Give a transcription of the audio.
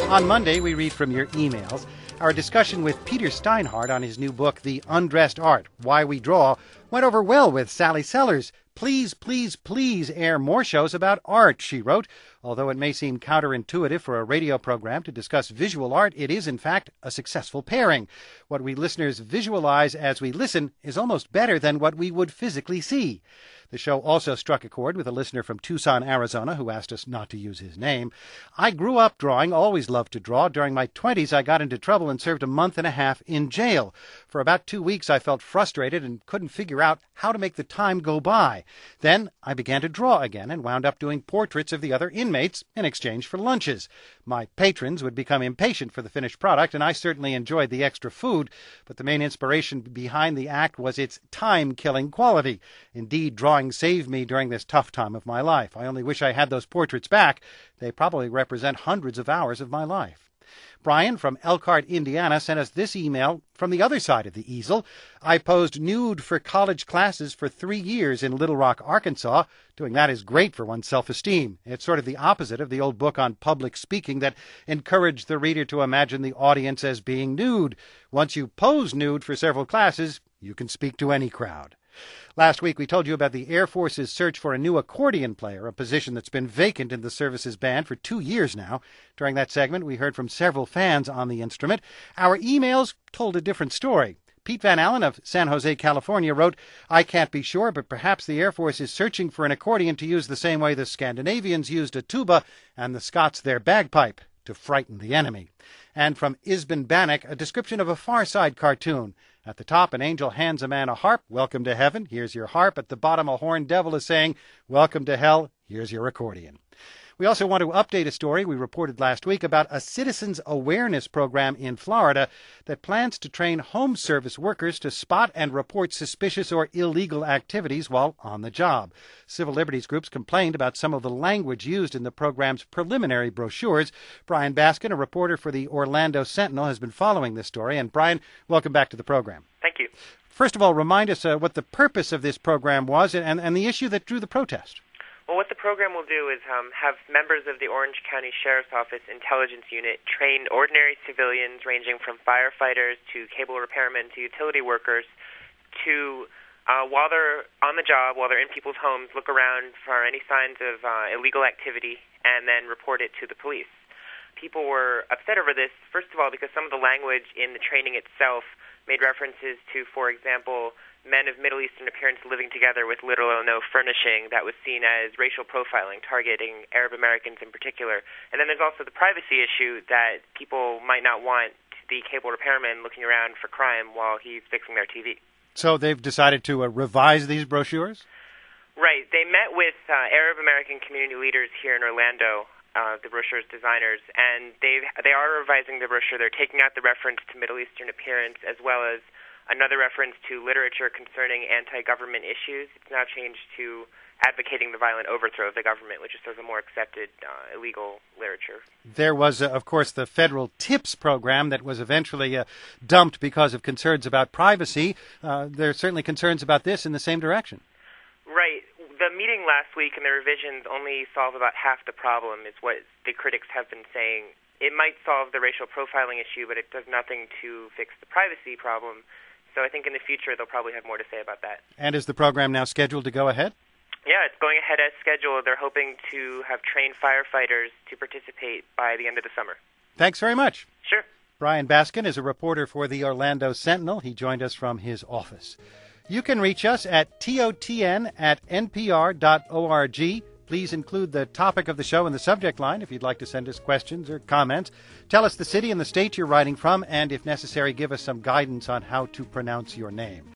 On Monday, we read from your emails. Our discussion with Peter Steinhardt on his new book, The Undressed Art, Why We Draw, went over well with Sally Sellers. Please, please, please air more shows about art, she wrote. Although it may seem counterintuitive for a radio program to discuss visual art, it is, in fact, a successful pairing. What we listeners visualize as we listen is almost better than what we would physically see. The show also struck a chord with a listener from Tucson, Arizona, who asked us not to use his name. I grew up drawing, always loved to draw. During my 20s, I got into trouble and served a month and a half in jail. For about 2 weeks, I felt frustrated and couldn't figure out how to make the time go by. Then I began to draw again and wound up doing portraits of the other inmates in exchange for lunches. My patrons would become impatient for the finished product, and I certainly enjoyed the extra food, but the main inspiration behind the act was its time-killing quality. Indeed, drawing saved me during this tough time of my life. I only wish I had those portraits back. They probably represent hundreds of hours of my life. Brian from Elkhart, Indiana, sent us this email from the other side of the easel. I posed nude for college classes for 3 years in Little Rock, Arkansas. Doing that is great for one's self-esteem. It's sort of the opposite of the old book on public speaking that encouraged the reader to imagine the audience as being nude. Once you pose nude for several classes, you can speak to any crowd. Last week, we told you about the Air Force's search for a new accordion player, a position that's been vacant in the service's band for 2 years now. During that segment, we heard from several fans on the instrument. Our emails told a different story. Pete Van Allen of San Jose, California wrote, I can't be sure, but perhaps the Air Force is searching for an accordion to use the same way the Scandinavians used a tuba and the Scots their bagpipe, to frighten the enemy. And from Isbin Bannock, a description of a Far Side cartoon. At the top, an angel hands a man a harp. Welcome to heaven. Here's your harp. At the bottom, a horned devil is saying, welcome to hell. Here's your accordion. We also want to update a story we reported last week about a citizens awareness program in Florida that plans to train home service workers to spot and report suspicious or illegal activities while on the job. Civil liberties groups complained about some of the language used in the program's preliminary brochures. Brian Baskin, a reporter for the Orlando Sentinel, has been following this story. And Brian, welcome back to the program. Thank you. First of all, remind us what the purpose of this program was and the issue that drew the protest. Well, what the program will do is have members of the Orange County Sheriff's Office Intelligence Unit train ordinary civilians ranging from firefighters to cable repairmen to utility workers to, while they're on the job, while they're in people's homes, look around for any signs of illegal activity and then report it to the police. People were upset over this, first of all, because some of the language in the training itself made references to, for example, men of Middle Eastern appearance living together with little or no furnishing that was seen as racial profiling, targeting Arab Americans in particular. And then there's also the privacy issue that people might not want the cable repairman looking around for crime while he's fixing their TV. So they've decided to revise these brochures? Right. They met with Arab American community leaders here in Orlando, the brochure's designers, and they are revising the brochure. They're taking out the reference to Middle Eastern appearance as well as another reference to literature concerning anti-government issues. It's now changed to advocating the violent overthrow of the government, which is sort of a more accepted illegal literature. There was, of course, the federal TIPS program that was eventually dumped because of concerns about privacy. There are certainly concerns about this in the same direction. Right. The meeting last week and the revisions only solve about half the problem, is what the critics have been saying. It might solve the racial profiling issue, but it does nothing to fix the privacy problem. So I think in the future they'll probably have more to say about that. And is the program now scheduled to go ahead? Yeah, it's going ahead as scheduled. They're hoping to have trained firefighters to participate by the end of the summer. Thanks very much. Sure. Brian Baskin is a reporter for the Orlando Sentinel. He joined us from his office. You can reach us at totn@npr.org. Please include the topic of the show in the subject line if you'd like to send us questions or comments. Tell us the city and the state you're writing from, and if necessary, give us some guidance on how to pronounce your name.